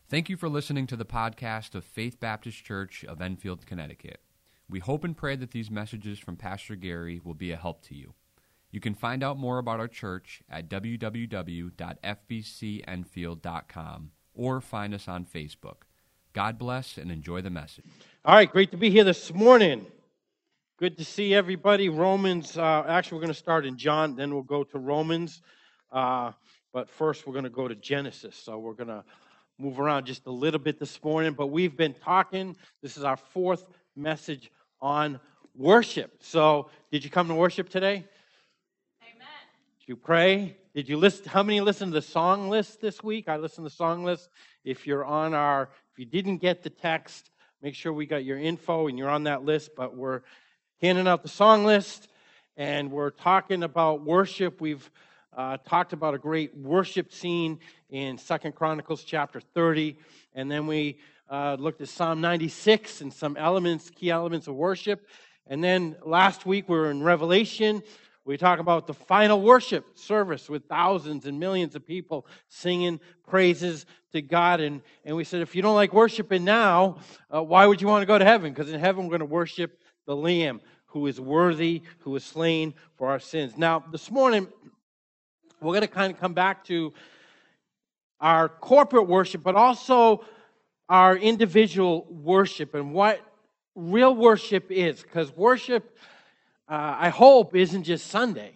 Thank you for listening to the podcast of Faith Baptist Church of Enfield, Connecticut. We hope and pray that these messages from Pastor Gary will be a help to you. You can find out more about our church at www.fbcenfield.com or find us on Facebook. God bless and enjoy the message. All right, great to be here this morning. Good to see everybody. Romans, actually we're going to start in John, then we'll go to Romans. But first we're going to go to Genesis. So we're going to move around just a little bit this morning. But we've been talking, this is our fourth message on worship. So did you come to worship today? Amen. Did you pray? Did you listen? How many listened to the song list this week? I listened to the song list. If you didn't get the text, make sure we got your info and you're on that list. But we're handing out the song list and we're talking about worship. We've talked about a great worship scene in 2 Chronicles chapter 30. And then we looked at Psalm 96 and some key elements of worship. And then last week we were in Revelation. We talked about the final worship service with thousands and millions of people singing praises to God. And we said, if you don't like worshiping now, why would you want to go to heaven? Because in heaven we're going to worship the Lamb who is worthy, who is slain for our sins. Now, this morning, we're going to kind of come back to our corporate worship, but also our individual worship and what real worship is. Because worship, I hope, isn't just Sunday.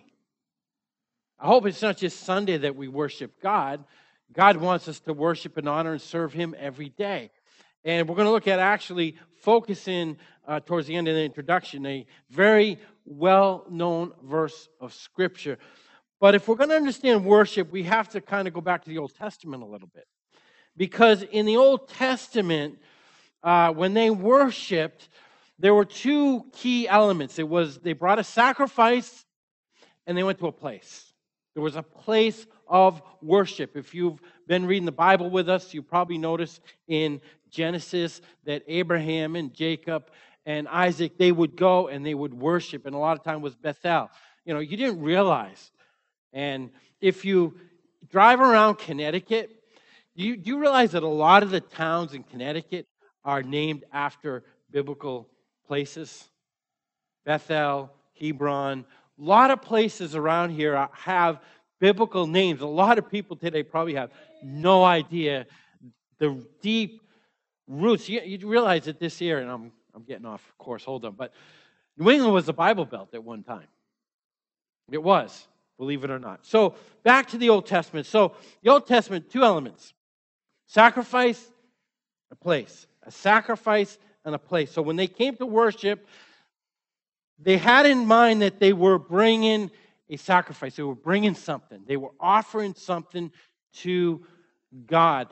I hope it's not just Sunday that we worship God. God wants us to worship and honor and serve Him every day. And we're going to look at actually focusing towards the end of the introduction, a very well-known verse of Scripture. But if we're going to understand worship, we have to kind of go back to the Old Testament a little bit. Because in the Old Testament, when they worshiped, there were two key elements. They brought a sacrifice and they went to a place. There was a place of worship. If you've been reading the Bible with us, you probably noticed in Genesis that Abraham and Jacob and Isaac, they would go and they would worship. And a lot of time was Bethel. You know, you didn't realize. And if you drive around Connecticut, do you realize that a lot of the towns in Connecticut are named after biblical places? Bethel, Hebron, a lot of places around here have biblical names. A lot of people today probably have no idea the deep roots. You realize that this year, and I'm getting off course, hold on, but New England was the Bible Belt at one time. It was. Believe it or not. So back to the Old Testament. So the Old Testament, two elements. Sacrifice, a place. A sacrifice and a place. So when they came to worship, they had in mind that they were bringing a sacrifice. They were bringing something. They were offering something to God.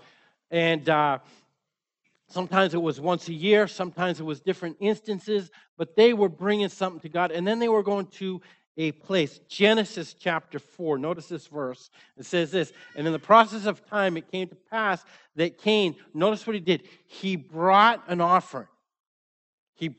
And sometimes it was once a year. Sometimes it was different instances. But they were bringing something to God. And then they were going to a place. Genesis chapter 4. Notice this verse. It says this, and in the process of time it came to pass that Cain, notice what he did. He brought an offering. He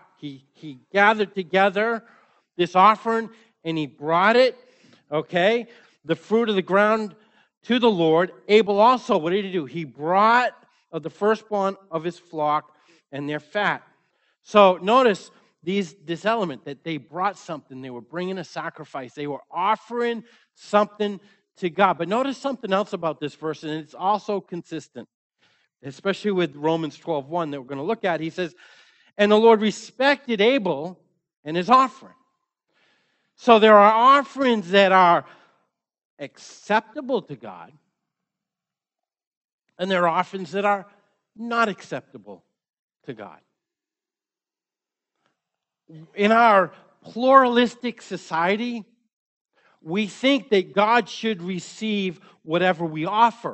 gathered together this offering and he brought it, okay, the fruit of the ground to the Lord. Abel also, what did he do? He brought of the firstborn of his flock and their fat. So notice this element that they brought something. They were bringing a sacrifice. They were offering something to God. But notice something else about this verse, and it's also consistent, especially with Romans 12:1 that we're going to look at. He says, and the Lord respected Abel and his offering. So there are offerings that are acceptable to God, and there are offerings that are not acceptable to God. In our pluralistic society, we think that God should receive whatever we offer.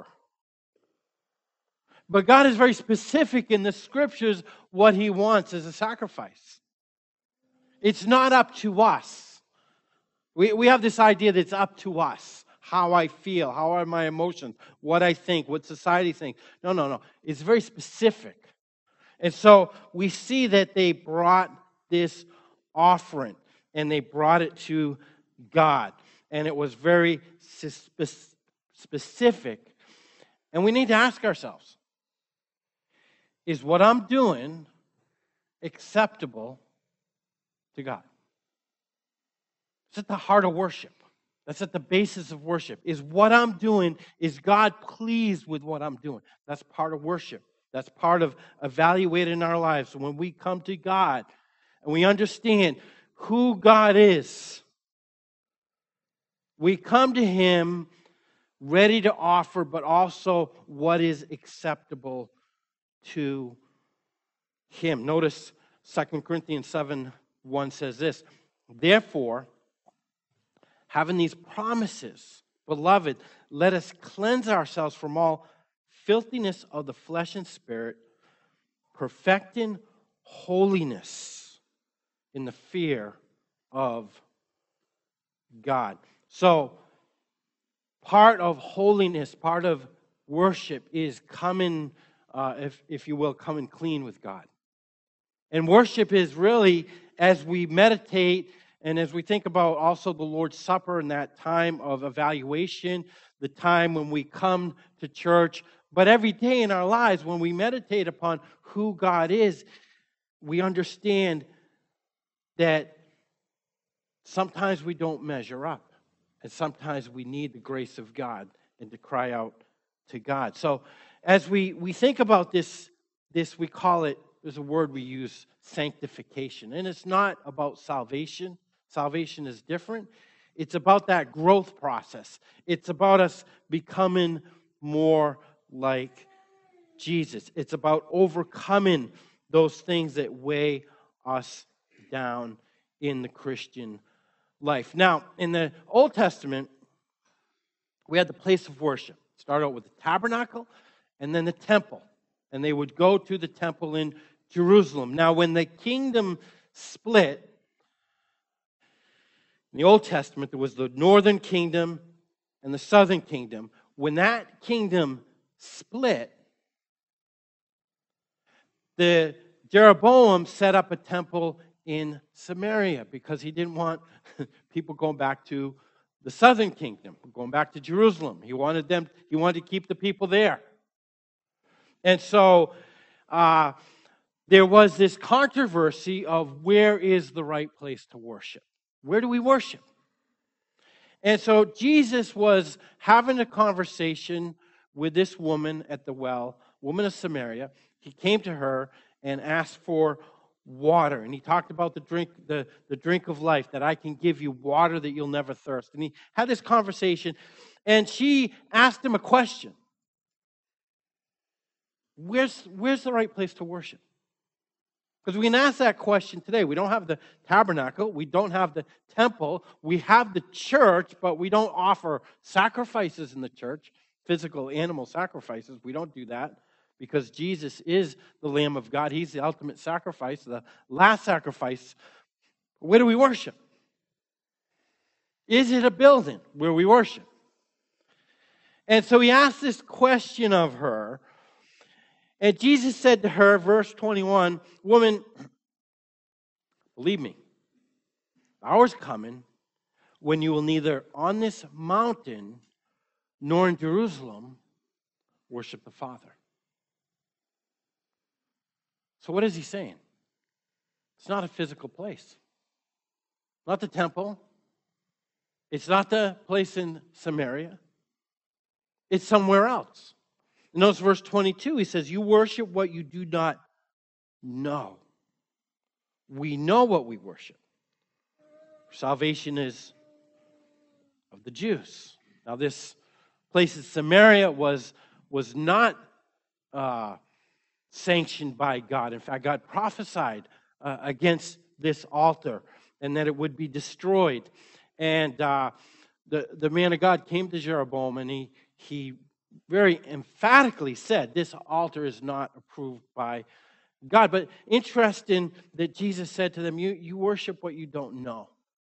But God is very specific in the Scriptures what He wants as a sacrifice. It's not up to us. We have this idea that it's up to us, how I feel, how are my emotions, what I think, what society thinks. No. It's very specific. And so we see that they brought this offering, and they brought it to God. And it was very specific. And we need to ask ourselves, is what I'm doing acceptable to God? It's at the heart of worship. That's at the basis of worship. Is what I'm doing, is God pleased with what I'm doing? That's part of worship. That's part of evaluating our lives. So when we come to God and we understand who God is, we come to Him ready to offer, but also what is acceptable to Him. Notice 2 Corinthians 7:1 says this, therefore, having these promises, beloved, let us cleanse ourselves from all filthiness of the flesh and spirit, perfecting holiness in the fear of God. So, part of holiness, part of worship is coming, if you will, coming clean with God. And worship is really, as we meditate and as we think about also the Lord's Supper and that time of evaluation, the time when we come to church, but every day in our lives when we meditate upon who God is, we understand that sometimes we don't measure up. And sometimes we need the grace of God and to cry out to God. So as we think about this we call it, there's a word we use, sanctification. And it's not about salvation. Salvation is different. It's about that growth process. It's about us becoming more like Jesus. It's about overcoming those things that weigh us down in the Christian life. Now, in the Old Testament, we had the place of worship. Start out with the tabernacle and then the temple. And they would go to the temple in Jerusalem. Now, when the kingdom split, in the Old Testament, there was the northern kingdom and the southern kingdom. When that kingdom split, the Jeroboam set up a temple in Samaria because he didn't want people going back to the southern kingdom, going back to Jerusalem. He wanted to keep the people there. And so there was this controversy of where is the right place to worship? Where do we worship? And so Jesus was having a conversation with this woman at the well, woman of Samaria. He came to her and asked for water. And he talked about the drink of life, that I can give you water that you'll never thirst. And he had this conversation, and she asked him a question. Where's the right place to worship? Because we can ask that question today. We don't have the tabernacle. We don't have the temple. We have the church, but we don't offer sacrifices in the church, physical animal sacrifices. We don't do that because Jesus is the Lamb of God. He's the ultimate sacrifice, the last sacrifice. Where do we worship? Is it a building where we worship? And so he asked this question of her. And Jesus said to her, verse 21, woman, believe me, the hour's coming when you will neither on this mountain nor in Jerusalem worship the Father. So what is he saying? It's not a physical place. Not the temple. It's not the place in Samaria. It's somewhere else. Notice verse 22, he says, you worship what you do not know. We know what we worship. Salvation is of the Jews. Now this place in Samaria was not sanctioned by God. In fact, God prophesied against this altar and that it would be destroyed. And the man of God came to Jeroboam and he very emphatically said, this altar is not approved by God. But interesting that Jesus said to them, you worship what you don't know.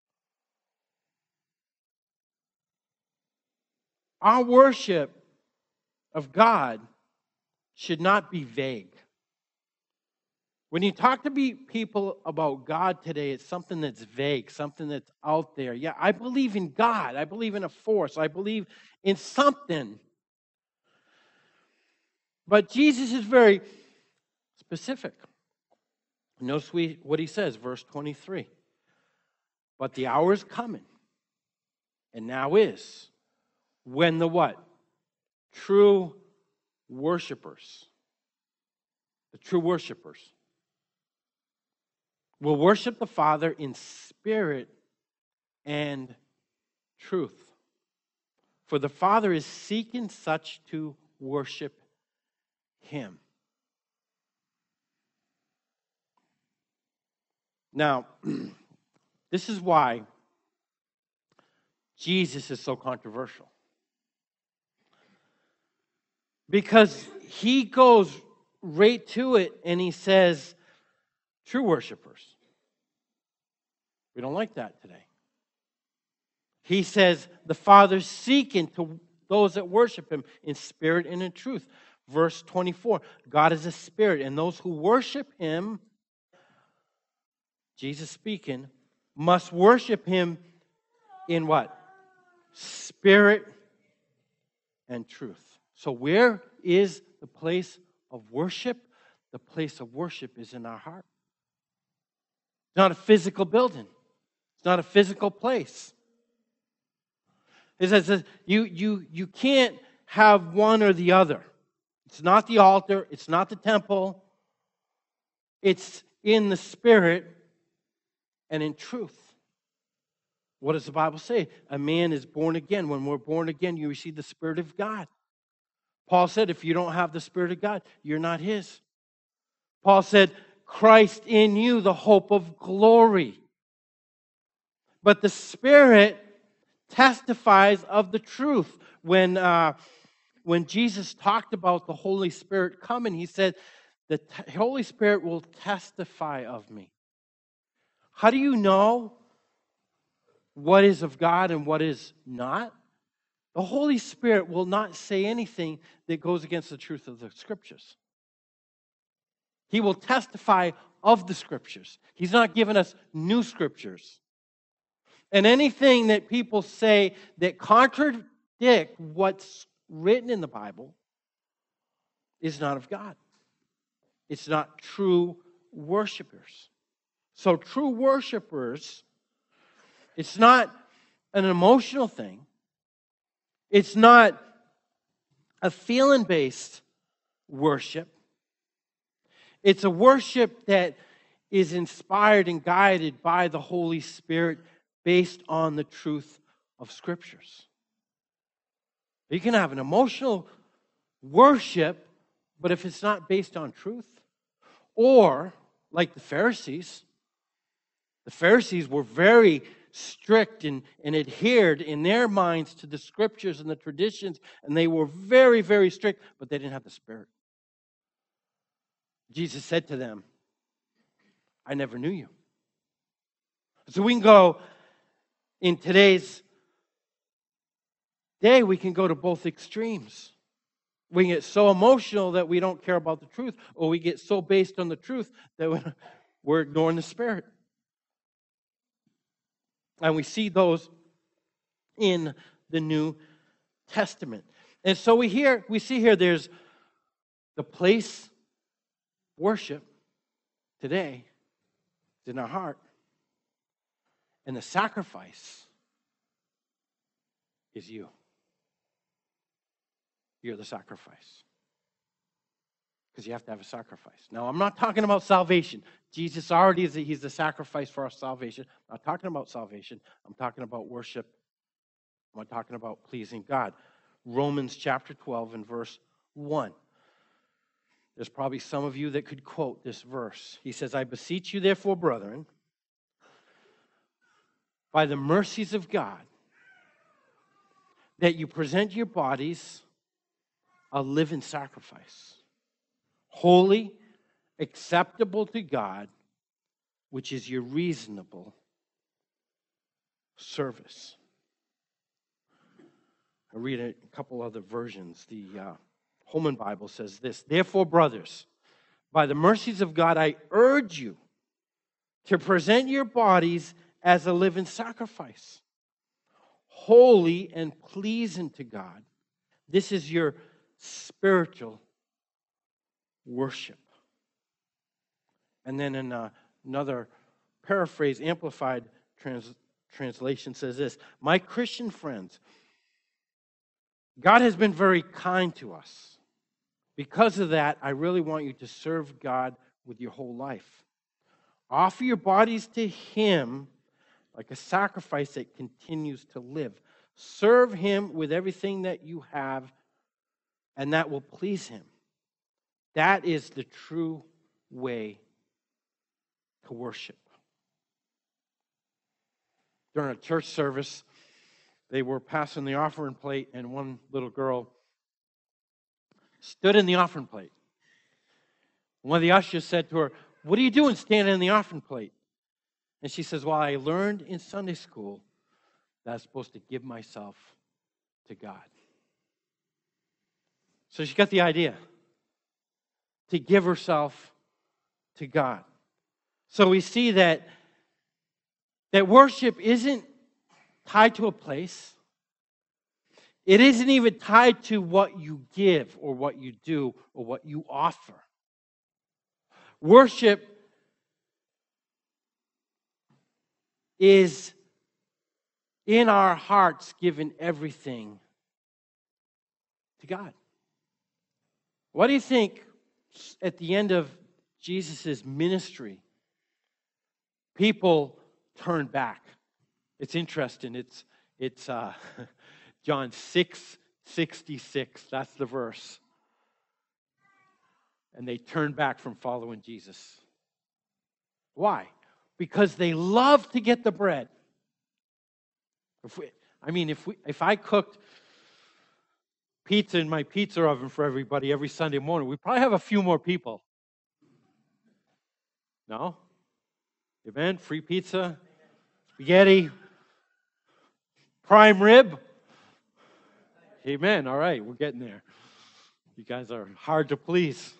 Our worship of God should not be vague. When you talk to people about God today, it's something that's vague, something that's out there. Yeah, I believe in God. I believe in a force. I believe in something. But Jesus is very specific. Notice what he says, verse 23. But the hour is coming, and now is, when the what? True worshipers. The true worshipers will worship the Father in spirit and truth. For the Father is seeking such to worship him. Now, this is why Jesus is so controversial. Because he goes right to it and he says, true worshipers. We don't like that today. He says, the Father's seeking to those that worship him in spirit and in truth. Verse 24, God is a spirit, and those who worship him, Jesus speaking, must worship him in what? Spirit and truth. So where is the place of worship? The place of worship is in our heart. It's not a physical building. It's not a physical place. It says you can't have one or the other. It's not the altar. It's not the temple. It's in the Spirit and in truth. What does the Bible say? A man is born again. When we're born again, you receive the Spirit of God. Paul said, if you don't have the Spirit of God, you're not his. Paul said, Christ in you, the hope of glory. But the Spirit testifies of the truth. When Jesus talked about the Holy Spirit coming, he said, the Holy Spirit will testify of me. How do you know what is of God and what is not? The Holy Spirit will not say anything that goes against the truth of the Scriptures. He will testify of the Scriptures. He's not giving us new Scriptures. And anything that people say that contradict what's written in the Bible is not of God. It's not true worshipers. So true worshipers, it's not an emotional thing. It's not a feeling-based worship. It's a worship that is inspired and guided by the Holy Spirit based on the truth of Scriptures. You can have an emotional worship, but if it's not based on truth, or like the Pharisees were very strict and adhered in their minds to the Scriptures and the traditions, and they were very, very strict, but they didn't have the Spirit. Jesus said to them, I never knew you. So we can go, in today's day, we can go to both extremes. We can get so emotional that we don't care about the truth, or we get so based on the truth that we're ignoring the Spirit. And we see those in the New Testament. And so we see here there's the place worship today is in our heart. And the sacrifice is you. You're the sacrifice. Because you have to have a sacrifice. Now, I'm not talking about salvation. Jesus already is, he's the sacrifice for our salvation. I'm not talking about salvation. I'm talking about worship. I'm not talking about pleasing God. Romans chapter 12 and verse 1. There's probably some of you that could quote this verse. He says, I beseech you therefore, brethren, by the mercies of God, that you present your bodies a living sacrifice, holy, acceptable to God, which is your reasonable service. I read a couple other versions. The Holman Bible says this, therefore, brothers, by the mercies of God, I urge you to present your bodies as a living sacrifice, holy and pleasing to God. This is your spiritual worship. And then in another paraphrase, amplified translation says this: my Christian friends, God has been very kind to us. Because of that, I really want you to serve God with your whole life. Offer your bodies to Him like a sacrifice that continues to live. Serve Him with everything that you have, and that will please Him. That is the true way to worship. During a church service, they were passing the offering plate, and one little girl stood in the offering plate. One of the ushers said to her, "What are you doing standing in the offering plate?" And she says, "Well, I learned in Sunday school that I'm supposed to give myself to God." So she got the idea to give herself to God. So we see that worship isn't tied to a place. It isn't even tied to what you give or what you do or what you offer. Worship is in our hearts giving everything to God. What do you think at the end of Jesus' ministry, people turned back? It's interesting. It's John 6:66. That's the verse. And they turned back from following Jesus. Why? Because they love to get the bread. If I cooked pizza in my pizza oven for everybody every Sunday morning, we'd probably have a few more people. No? Amen? Free pizza, spaghetti, prime rib. Amen. All right, we're getting there. You guys are hard to please.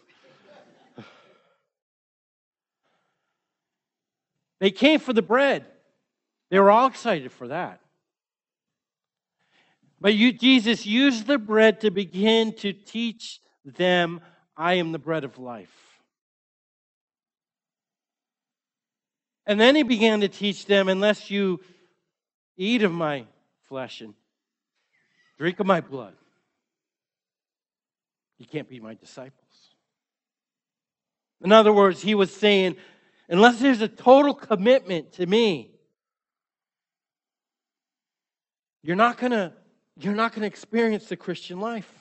They came for the bread. They were all excited for that. But Jesus used the bread to begin to teach them, I am the bread of life. And then He began to teach them, unless you eat of my flesh and drink of my blood, you can't be my disciples. In other words, He was saying, unless there's a total commitment to me, you're not going to experience the Christian life.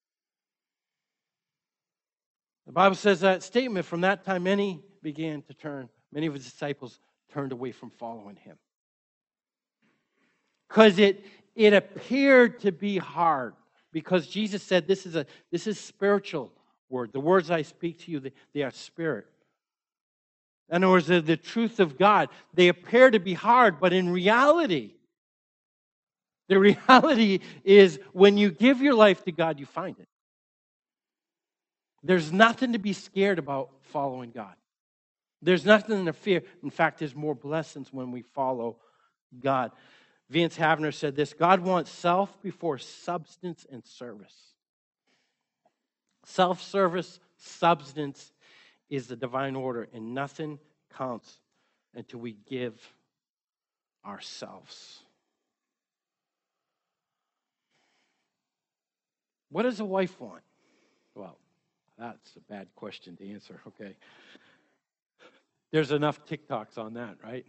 The Bible says that statement, from that time many of His disciples turned away from following Him. Because it appeared to be hard. Because Jesus said this is spiritual word. The words I speak to you, they are spirit. In other words, the truth of God. They appear to be hard, but in reality, the reality is when you give your life to God, you find it. There's nothing to be scared about following God. There's nothing to fear. In fact, there's more blessings when we follow God. Vance Havner said this: God wants self before substance and service. Self-service, substance is the divine order, and nothing counts until we give ourselves. What does a wife want? Well, that's a bad question to answer, okay? There's enough TikToks on that, right?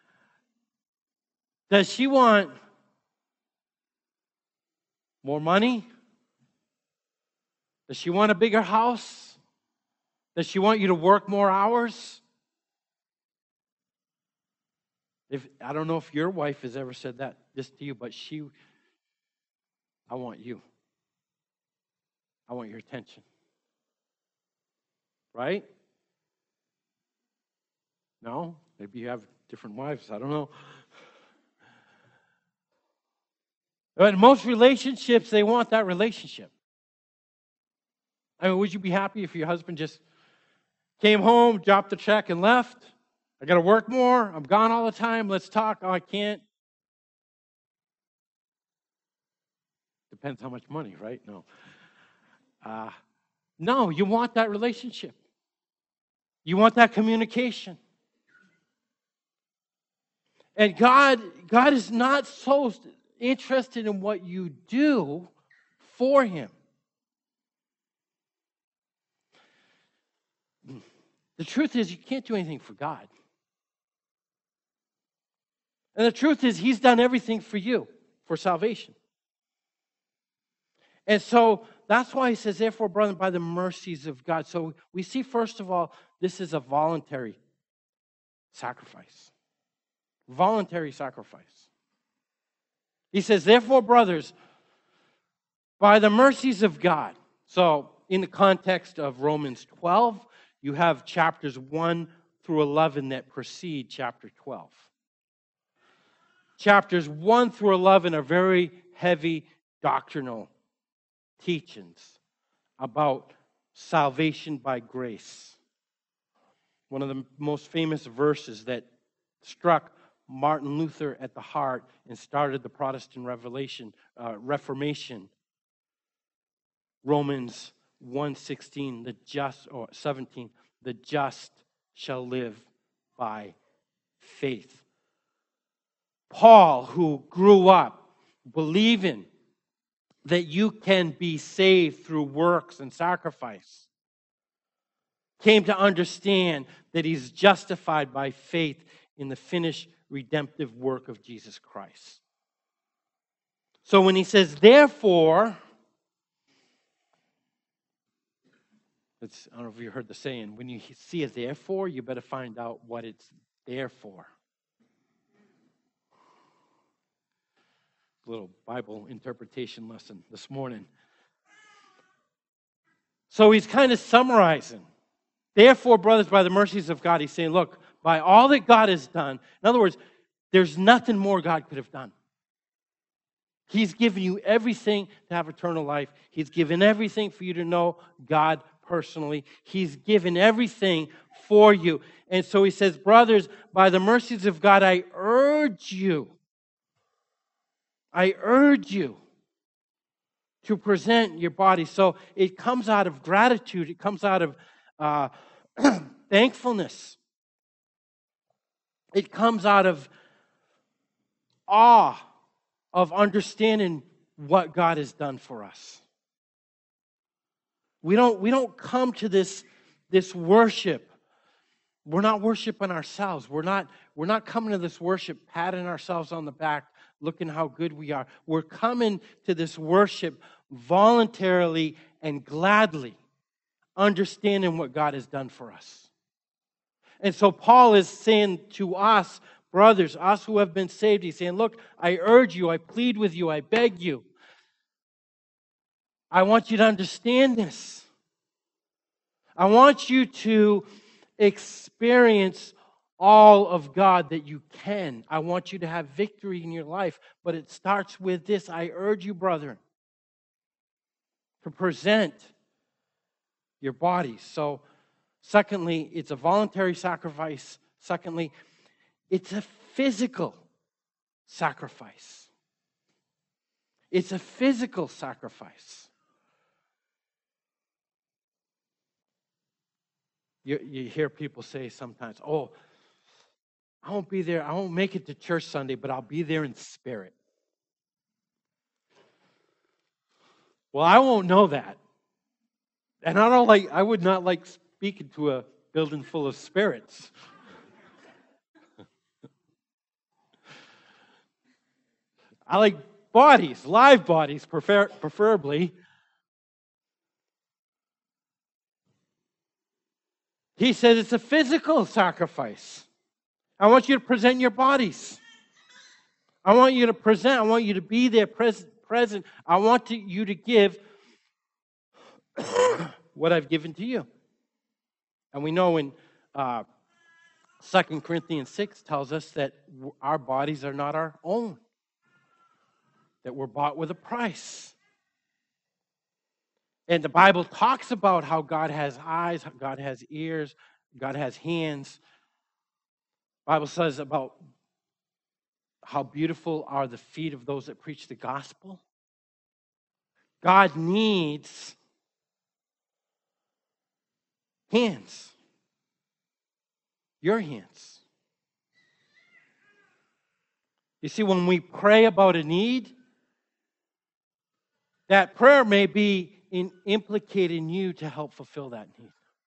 Does she want more money? Does she want a bigger house? Does she want you to work more hours? I don't know if your wife has ever said this to you, but I want you. I want your attention. Right? No? Maybe you have different wives. I don't know. But in most relationships, they want that relationship. I mean, would you be happy if your husband just came home, dropped the check, and left? I got to work more. I'm gone all the time. Let's talk. Oh, I can't. Depends how much money, right? No. No, you want that relationship. You want that communication. And God is not so interested in what you do for Him. The truth is, you can't do anything for God. And the truth is, He's done everything for you, for salvation. And so, that's why He says, therefore, brethren, by the mercies of God. So, we see, first of all, this is a voluntary sacrifice. Voluntary sacrifice. He says, therefore, brothers, by the mercies of God. So, in the context of Romans 12, you have chapters 1 through 11 that precede chapter 12. Chapters 1 through 11 are very heavy doctrinal teachings about salvation by grace. One of the most famous verses that struck Martin Luther at the heart and started the Protestant Reformation. Romans 1:16, 17, the just shall live by faith. Paul, who grew up believing that you can be saved through works and sacrifice, came to understand that he's justified by faith in the finished redemptive work of Jesus Christ. So when he says, therefore, I don't know if you heard the saying, when you see a therefore, you better find out what it's there for. Little Bible interpretation lesson this morning. So he's kind of summarizing. Therefore, brothers, by the mercies of God, he's saying, look, by all that God has done, in other words, there's nothing more God could have done. He's given you everything to have eternal life. He's given everything for you to know God personally. He's given everything for you. And so he says, brothers, by the mercies of God, I urge you to present your body. So it comes out of gratitude. It comes out of thankfulness. It comes out of awe of understanding what God has done for us. We don't come to this worship. We're not worshiping ourselves. We're not coming to this worship patting ourselves on the back, looking how good we are. We're coming to this worship voluntarily and gladly, understanding what God has done for us. And so Paul is saying to us, brothers, us who have been saved, he's saying, look, I urge you, I plead with you, I beg you. I want you to understand this. I want you to experience all of God that you can. I want you to have victory in your life. But it starts with this. I urge you, brethren, to present your bodies. So, secondly, it's a voluntary sacrifice. Secondly, it's a physical sacrifice. It's a physical sacrifice. You hear people say sometimes, oh, I won't be there. I won't make it to church Sunday, but I'll be there in spirit. Well, I won't know that. And I would not like speaking to a building full of spirits. I like bodies, live bodies, preferably. He said it's a physical sacrifice. I want you to present your bodies. I want you to present. I want you to be there present. I want you to give what I've given to you. And we know in 2 Corinthians 6 tells us that our bodies are not our own, that we're bought with a price. And the Bible talks about how God has eyes, God has ears, God has hands. The Bible says about how beautiful are the feet of those that preach the gospel. God needs hands. your hands. You see, when we pray about a need, that prayer may be implicating you to help fulfill that need.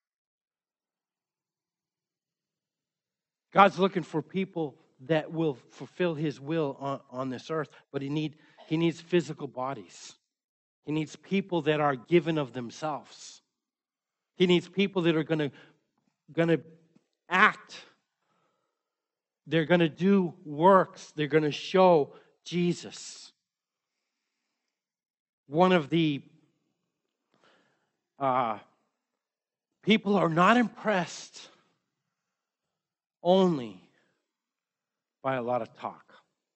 God's looking for people that will fulfill His will on this earth, but He needs physical bodies. He needs people that are given of themselves. He needs people that are going to act. They're going to do works. They're going to show Jesus. One of the people are not impressed only by a lot of talk.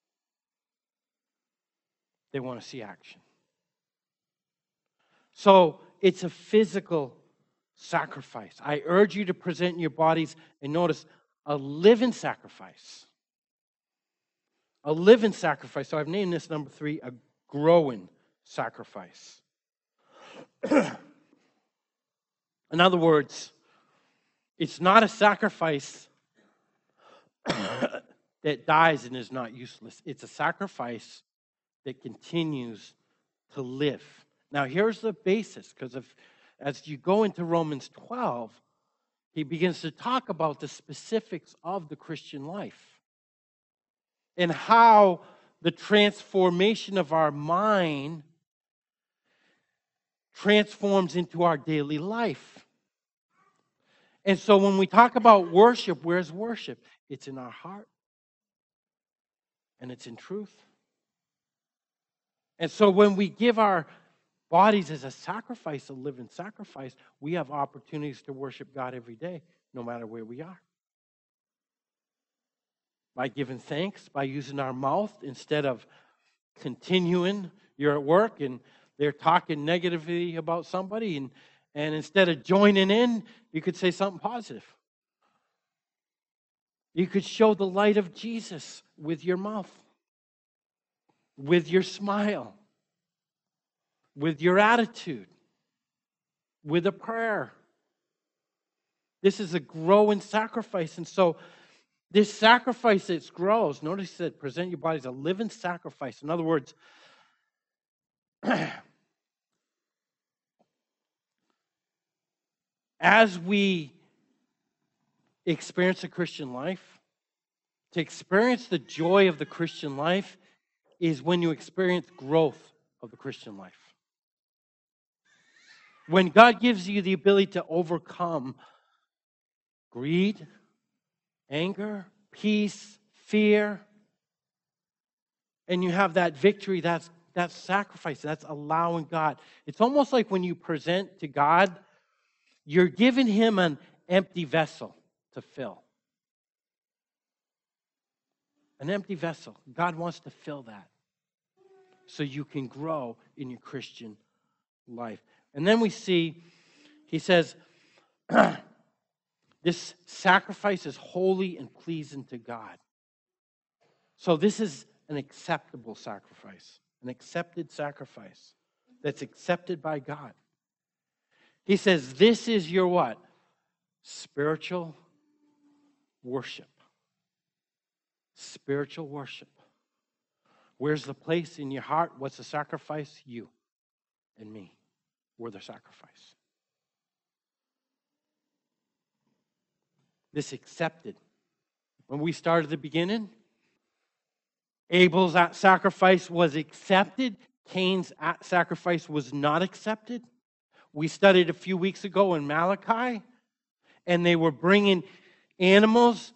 They want to see action. So it's a physical sacrifice. I urge you to present your bodies, and notice, a living sacrifice. A living sacrifice. So I've named this number 3, a growing sacrifice. In other words, it's not a sacrifice that dies and is not useless. It's a sacrifice that continues to live. Now, here's the basis, because as you go into Romans 12, he begins to talk about the specifics of the Christian life and how the transformation of our mind transforms into our daily life. And so when we talk about worship, where's worship? It's in our heart. And it's in truth. And so when we give our bodies as a sacrifice, a living sacrifice, we have opportunities to worship God every day, no matter where we are. By giving thanks, by using our mouth instead of continuing. You're at work and they're talking negatively about somebody, and instead of joining in, you could say something positive. You could show the light of Jesus with your mouth, with your smile, with your attitude, with a prayer. This is a growing sacrifice. And so this sacrifice that grows, notice that present your body as a living sacrifice. In other words, as we experience the Christian life, to experience the joy of the Christian life is when you experience growth of the Christian life. When God gives you the ability to overcome greed, anger, peace, fear, and you have that victory, that's sacrifice, that's allowing God. It's almost like when you present to God, you're giving Him an empty vessel to fill. An empty vessel. God wants to fill that so you can grow in your Christian life. And then we see, he says, this sacrifice is holy and pleasing to God. So this is an acceptable sacrifice, an accepted sacrifice that's accepted by God. He says, this is your what? Spiritual worship. Spiritual worship. Where's the place in your heart? What's the sacrifice? You and me. We're the sacrifice. This accepted. When we started at the beginning, Abel's sacrifice was accepted. Cain's sacrifice was not accepted. We studied a few weeks ago in Malachi, and they were bringing animals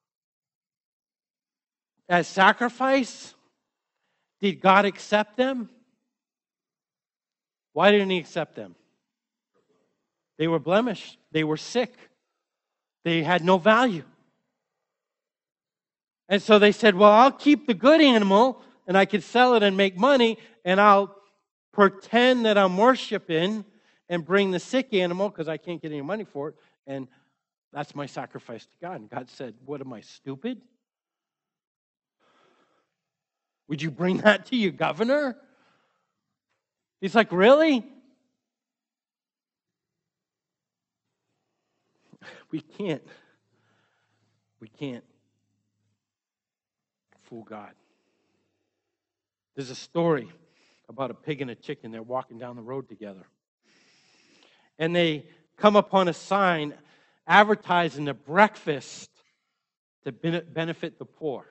as sacrifice. Did God accept them? Why didn't He accept them? They were blemished. They were sick. They had no value. And so they said, well, I'll keep the good animal, and I can sell it and make money, and I'll pretend that I'm worshiping and bring the sick animal because I can't get any money for it, and that's my sacrifice to God. And God said, what, am I stupid? Would you bring that to your governor? He's like, really? We can't We can't fool God. There's a story about a pig and a chicken. They're walking down the road together. And they come upon a sign advertising a breakfast to benefit the poor.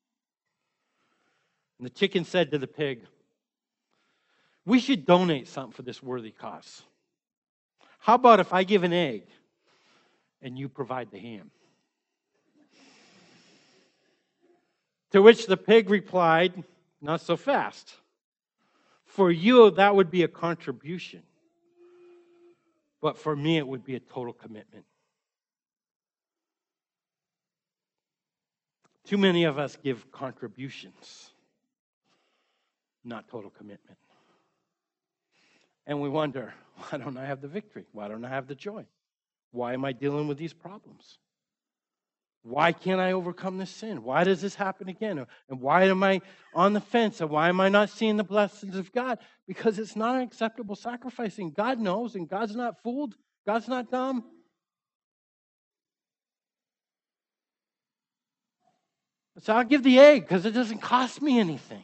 And the chicken said to the pig, "We should donate something for this worthy cause. How about if I give an egg and you provide the ham?" To which the pig replied, "Not so fast. For you, that would be a contribution. But for me, it would be a total commitment." Too many of us give contributions, not total commitment. And we wonder, why don't I have the victory? Why don't I have the joy? Why am I dealing with these problems? Why can't I overcome this sin? Why does this happen again? And why am I on the fence? And why am I not seeing the blessings of God? Because it's not an acceptable sacrifice. And God knows, and God's not fooled. God's not dumb. So I'll give the egg because it doesn't cost me anything.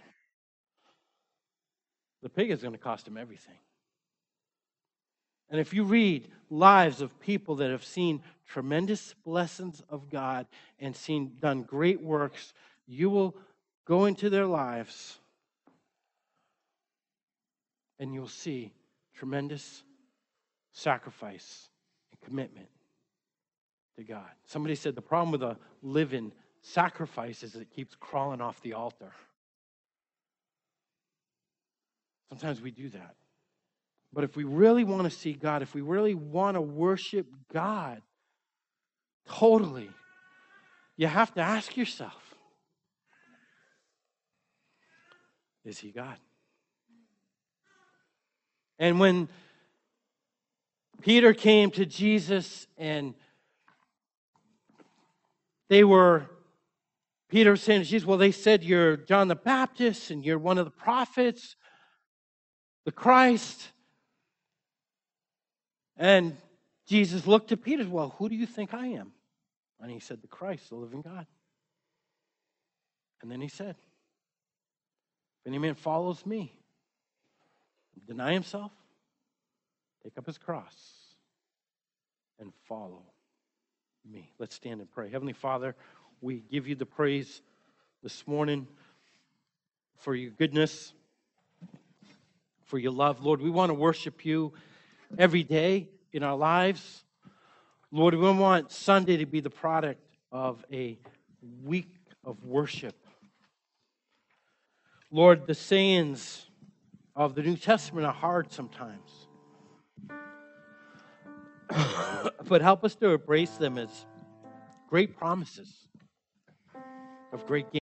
The pig is going to cost him everything. And if you read lives of people that have seen tremendous blessings of God and done great works, you will go into their lives and you'll see tremendous sacrifice and commitment to God. Somebody said the problem with a living sacrifice is it keeps crawling off the altar. Sometimes we do that. But if we really want to see God, if we really want to worship God totally, you have to ask yourself, is He God? And when Peter came to Jesus and Peter was saying to Jesus, well, they said you're John the Baptist and you're one of the prophets, the Christ. And Jesus looked at Peter, well, who do you think I am? And he said, the Christ, the living God. And then he said, if any man follows me, deny himself, take up his cross, and follow me. Let's stand and pray. Heavenly Father, we give you the praise this morning for your goodness, for your love. Lord, we want to worship you every day in our lives. Lord, we want Sunday to be the product of a week of worship. Lord, the sayings of the New Testament are hard sometimes. But help us to embrace them as great promises of great gain.